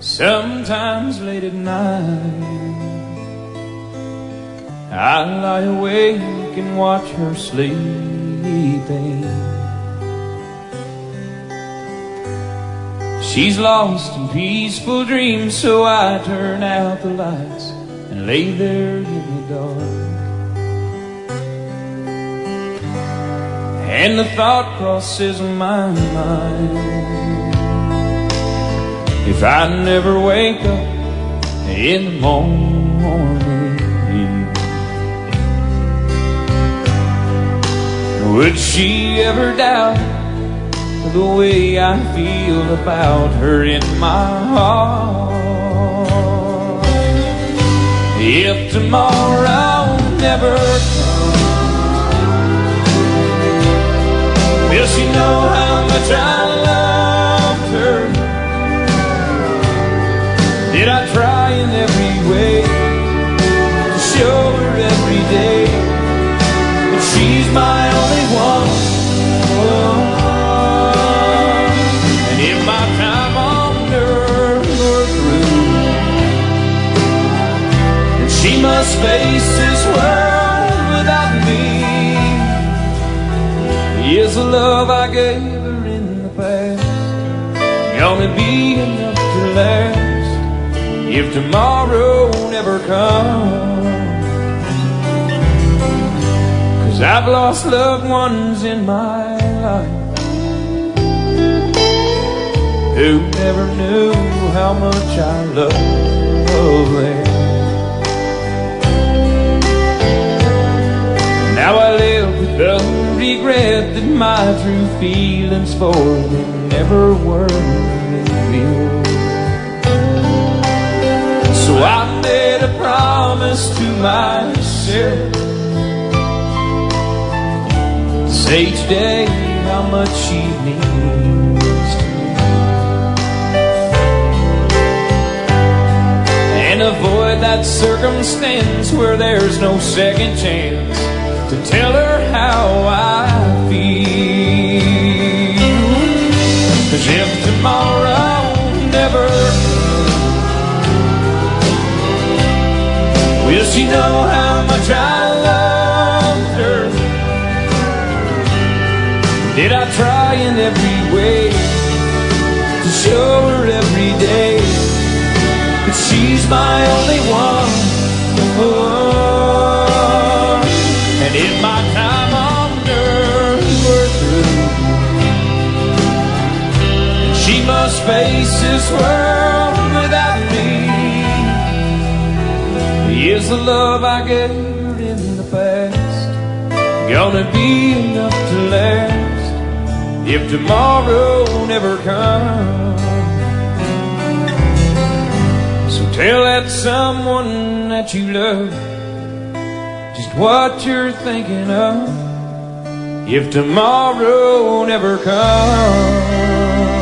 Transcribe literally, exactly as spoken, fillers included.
Sometimes late at night I lie awake and watch her sleeping. She's lost in peaceful dreams, so I turn out the lights and lay there in the dark. And the thought crosses my mind, if I never wake up in the morning, would she ever doubt the way I feel about her in my heart? If tomorrow never comes, will she know how much I loved her? Did I try in every way to show her every day that she's my only one? Oh, and if my time on earth were through, and she must face this world without me, is the love I gave her in the past gonna be enough to last if tomorrow never comes? 'Cause I've lost loved ones in my life who never knew how much I love them. Now I live with the regret that my true feelings for them never were revealed. So I made a promise to myself to say each day how much she means to me, and avoid that circumstance where there's no second chance to tell her how I feel. 'Cause if tomorrow never comes, will she know how much I loved her? Did I try in every way to show her every day that she's my only one? Oh, and if my time on earth were through, and she must face this world without me, is the love I gave her in the past gonna be enough to last if tomorrow never comes? So tell that someone that you love just what you're thinking of if tomorrow never comes.